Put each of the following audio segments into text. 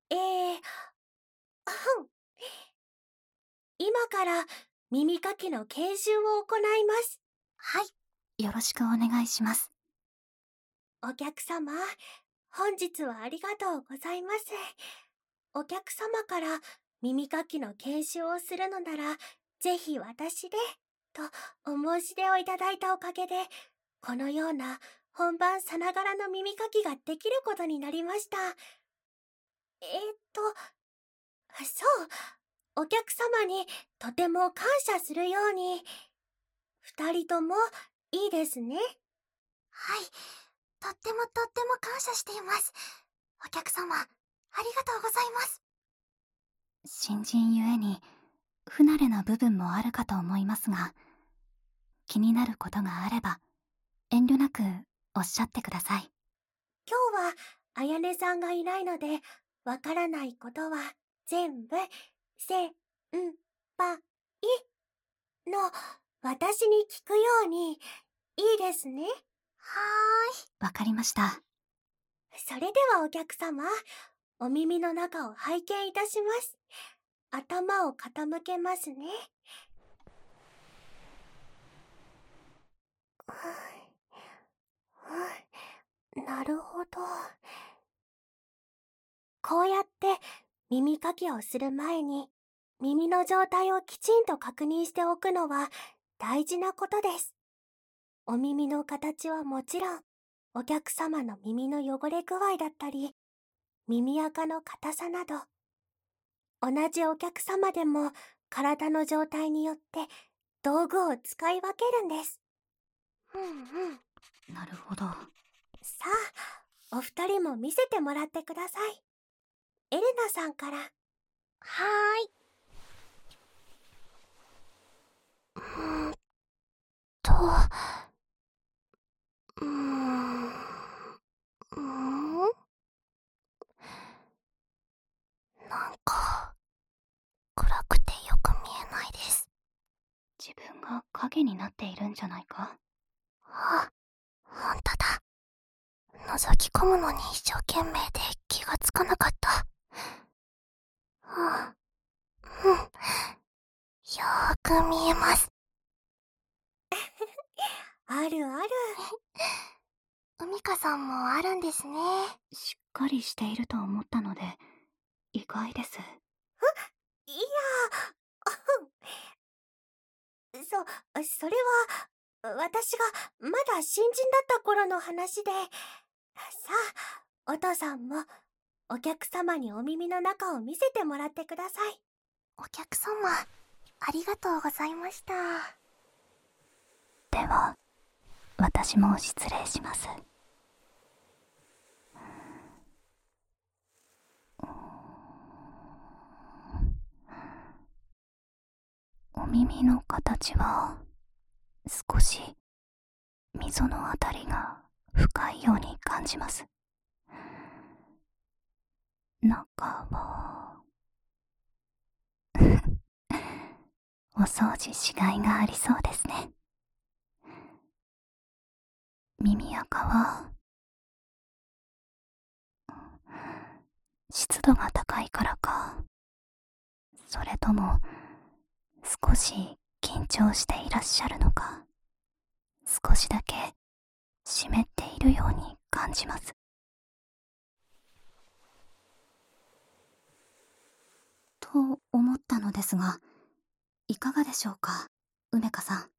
えー、今から耳かきの研修を行います。 はい、よろしくお願いします。 お客様、本日はありがとうございます。お客様から耳かきの研修をするのなら、ぜひ私で、とお申し出をいただいたおかげで、このような本番さながらの耳かきができることになりました。そう、お客様にとても感謝するように、二人ともいいですね。 はい、とっても感謝しています。お客様、ありがとうございます。新人ゆえに不慣れな部分もあるかと思いますが、気になることがあれば遠慮なくおっしゃってください。 今日はあやねさんがいないので、わからないことは全部、せんぱいの私に聞くように、いいですね。 わかりました。 それではお客様、お耳の中を拝見いたします。頭を傾けますね。なるほど。こうやって耳かきをする前に、耳の状態をきちんと確認しておくのは大事なことです。お耳の形はもちろん、お客様の耳の汚れ具合だったり、耳垢の硬さなど、同じお客様でも体の状態によって道具を使い分けるんです。 なるほど。 さあ、お二人も見せてもらってください。エレナさんから。 はーい。と、うーん、なんか、暗くてよく見えないです。自分が影になっているんじゃないか？あ、ほんとだ。覗き込むのに一生懸命で気がつかなかった。よーく見えます。 あるある。 海香さんもあるんですね。しっかりしていると思ったので、意外です。 いや、それは、私がまだ新人だった頃の話で、さあ、お父さんもお客様にお耳の中を見せてもらってください。 お客様、ありがとうございました。では、私も失礼します。お耳の形は少し溝のあたりが深いように感じます。中はお掃除しがいがありそうですね。耳垢は湿度が高いからか、それとも少し緊張していらっしゃるのか、少しだけ湿っているように感じます。と思ったのですが、いかがでしょうか、梅香さん。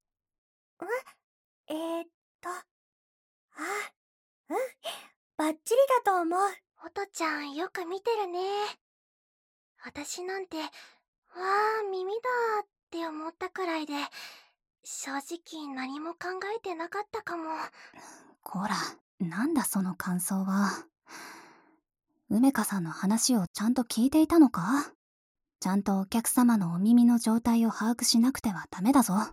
えーっと、うん、バッチリだと思う。 おとちゃんよく見てるね。私なんて、わー耳だって思ったくらいで、正直何も考えてなかったかも。こら、なんだその感想は。梅香さんの話をちゃんと聞いていたのか？ちゃんとお客様のお耳の状態を把握しなくてはダメだぞ。はい。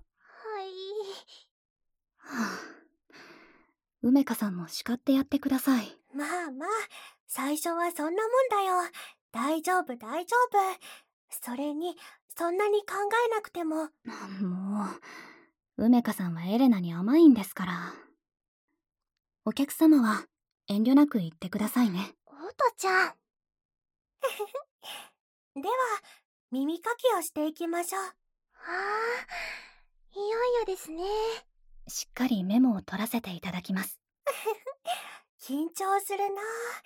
はあ、梅香さんも叱ってやってください。 まあまあ、最初はそんなもんだよ。大丈夫、大丈夫。それに、そんなに考えなくても。 もう、梅香さんはエレナに甘いんですから。お客様は遠慮なく言ってくださいね。おとちゃん。 では、耳かきをしていきましょう。 いよいよですね。 しっかりメモを取らせていただきます。 緊張するな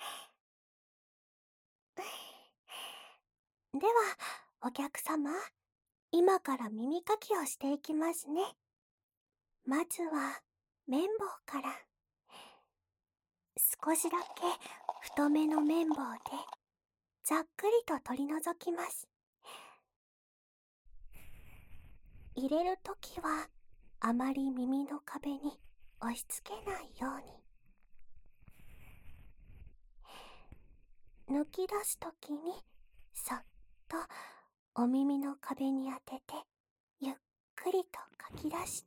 ぁ。では、お客様、今から耳かきをしていきますね。まずは、綿棒から。少しだけ太めの綿棒で、ざっくりと取り除きます。入れるときは、あまり耳の壁に押し付けないように。抜き出すときに、そっとお耳の壁に当てて、ゆっくりとかき出して。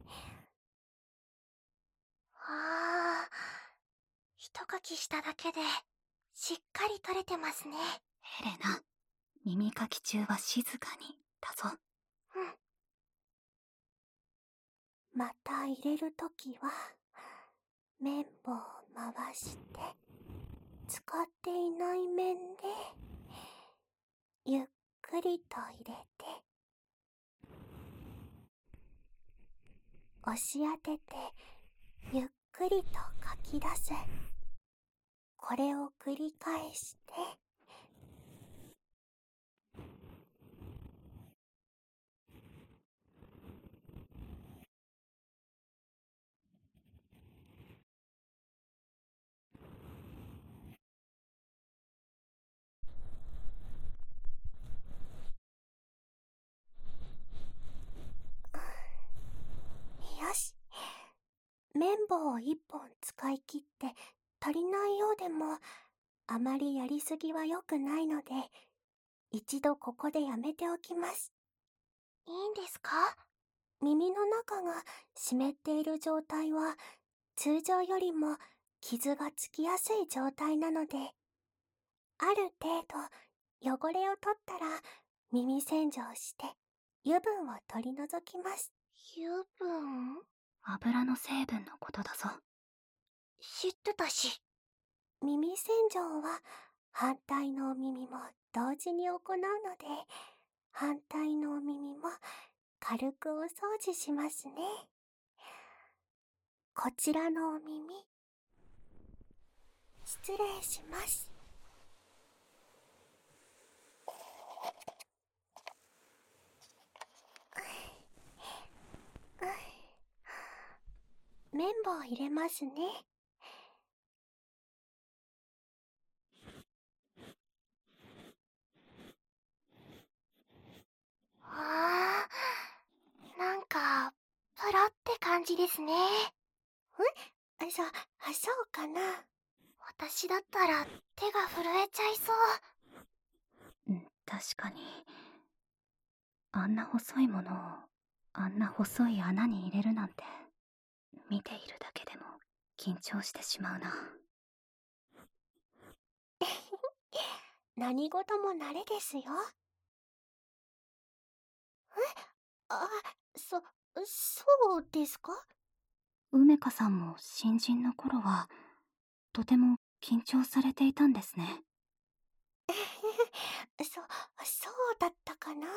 一かきしただけで、しっかり取れてますね。 ヘレナ、耳かき中は静かに、だぞ。 また入れるときは、綿棒を回して、使っていない面で、ゆっくりと入れて、押し当てて、ゆっくりとかき出す。これを繰り返して、よし。綿棒を一本使い切って足りないようでも、あまりやりすぎは良くないので、一度ここでやめておきます。 いいんですか？ 耳の中が湿っている状態は、通常よりも傷がつきやすい状態なので、ある程度汚れを取ったら耳洗浄して油分を取り除きます。 油分？ 油の成分のことだぞ。 知ってたし。 耳洗浄は反対のお耳も同時に行うので、反対のお耳も軽くお掃除しますね。こちらのお耳、失礼します。綿棒入れますね。 なんか、プロって感じですね。 そうかな。 私だったら手が震えちゃいそう。 確かに。あんな細いものを、あんな細い穴に入れるなんて、見ているだけでも緊張してしまうな。 何事も慣れですよ。そうですか？ 梅香さんも新人の頃は、とても緊張されていたんですね。 そうだったかな。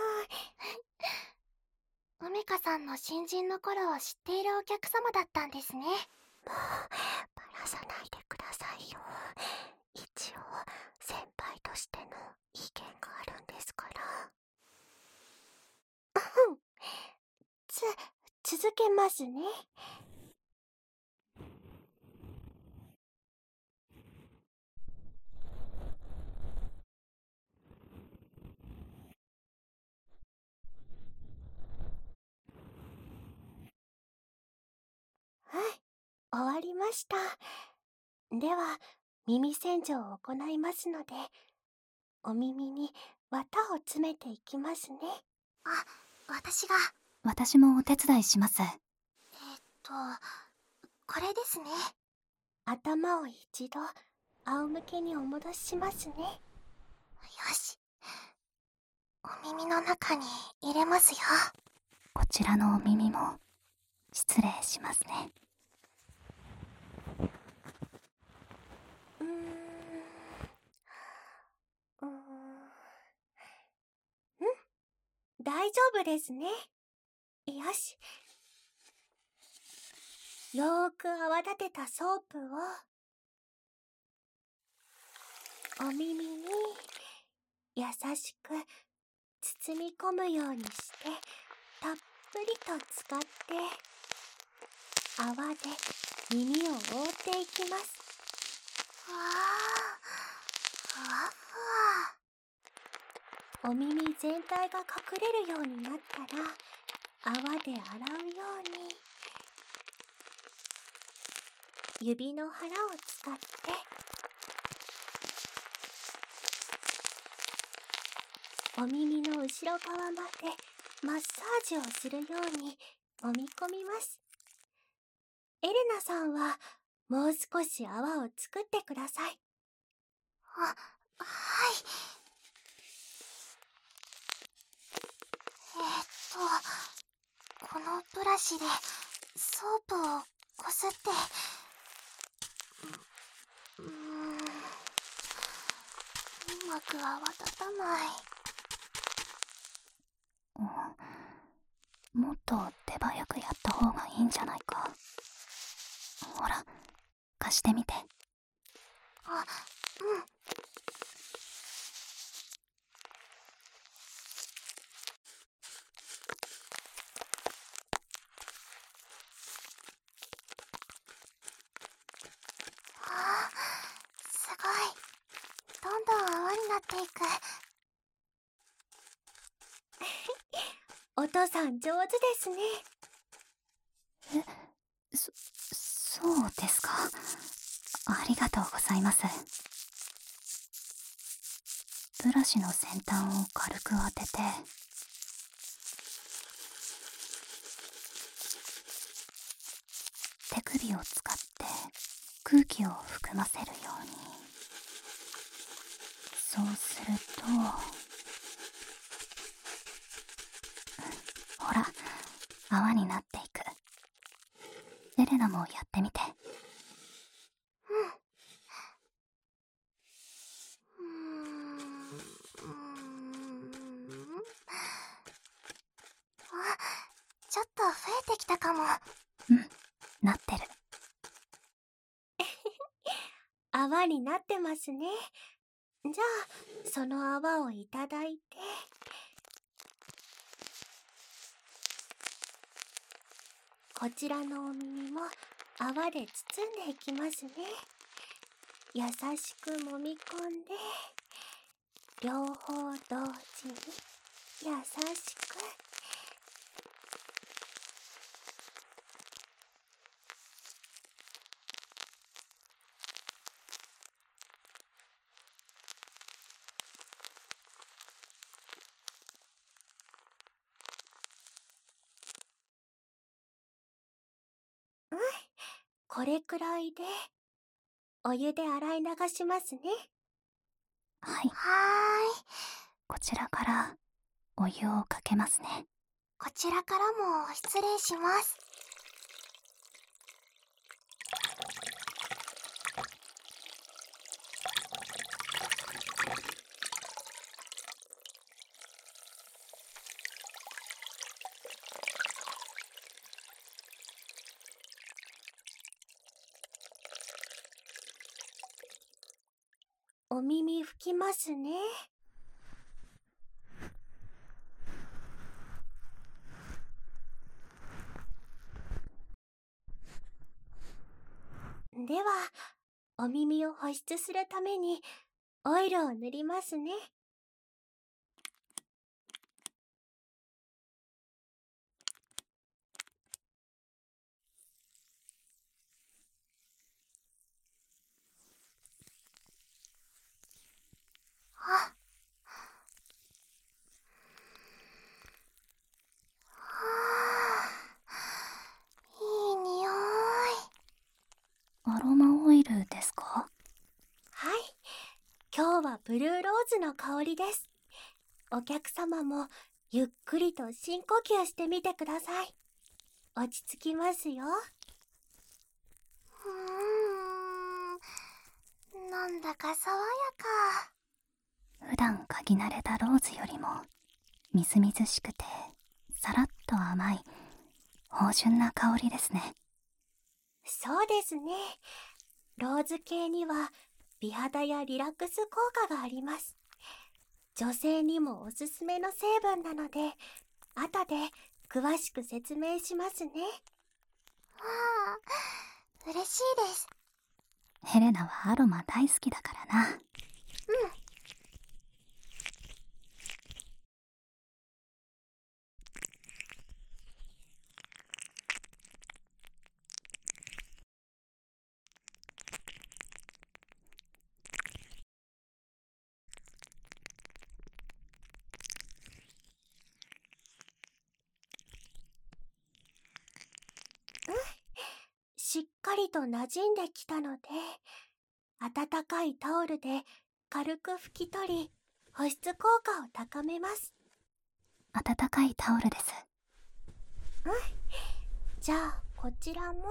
梅香さんの新人の頃を知っているお客様だったんですね。 もう、バラさないでくださいよ。一応、先輩としての意見があるんですから。続けますね。はい、終わりました。では、耳洗浄を行いますので、お耳に綿を詰めていきますね。 私が。 私もお手伝いします。 これですね。 頭を一度、仰向けにお戻ししますね。 よし。お耳の中に入れますよ。 こちらのお耳も、失礼しますね。 うーん。 大丈夫ですね。よし。よーく泡立てたソープをお耳に優しく包み込むようにしてたっぷりと使って泡で耳を覆っていきます。 わあ、ふわふわ。 お耳全体が隠れるようになったら泡で洗うように指の腹を使ってお耳の後ろ側までマッサージをするように揉み込みます。エレナさんはもう少し泡を作ってください。 はい。このブラシでソープをこすって、うまく泡立たない。 もっと手早くやった方がいいんじゃないか。ほら、貸してみて。 あ、うん。すごい。どんどん泡になっていく。 お父さん上手ですね。 そうですか。ありがとうございます。ブラシの先端を軽く当てて、手首を使って空気を含ませるように。そうすると、ほら、泡になっていく。エレナもやってみて。 ちょっと増えてきたかも。 なってる。 泡になってますね。じゃあその泡をいただいて、こちらのお耳も泡で包んでいきますね。優しく揉み込んで、両方同時に優しく。これくらいでお湯で洗い流しますね。 はい。こちらからお湯をかけますね。 こちらからも失礼します。 お耳拭きますね。では、お耳を保湿するためにオイルを塗りますね。 いい匂い。 アロマオイルですか？ はい。今日はブルーローズの香りです。お客様もゆっくりと深呼吸してみてください。落ち着きますよ。 なんだか爽やか。 普段嗅ぎ慣れたローズよりもみずみずしくてさらっと甘い芳醇な香りですね。 そうですね。ローズ系には美肌やリラックス効果があります。女性にもおすすめの成分なので、後で詳しく説明しますね。 嬉しいです。 ヘレナはアロマ大好きだからな。 しっかりと馴染んできたので、温かいタオルで軽く拭き取り、保湿効果を高めます。 温かいタオルです。 じゃあこちらも。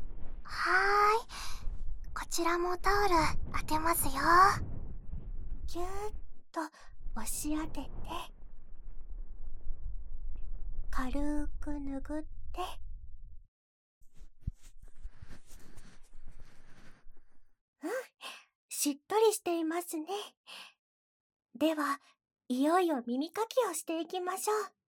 こちらもタオル当てますよ。 ぎゅーっと押し当てて、軽く拭って、しっとりしていますね。では、いよいよ耳かきをしていきましょう。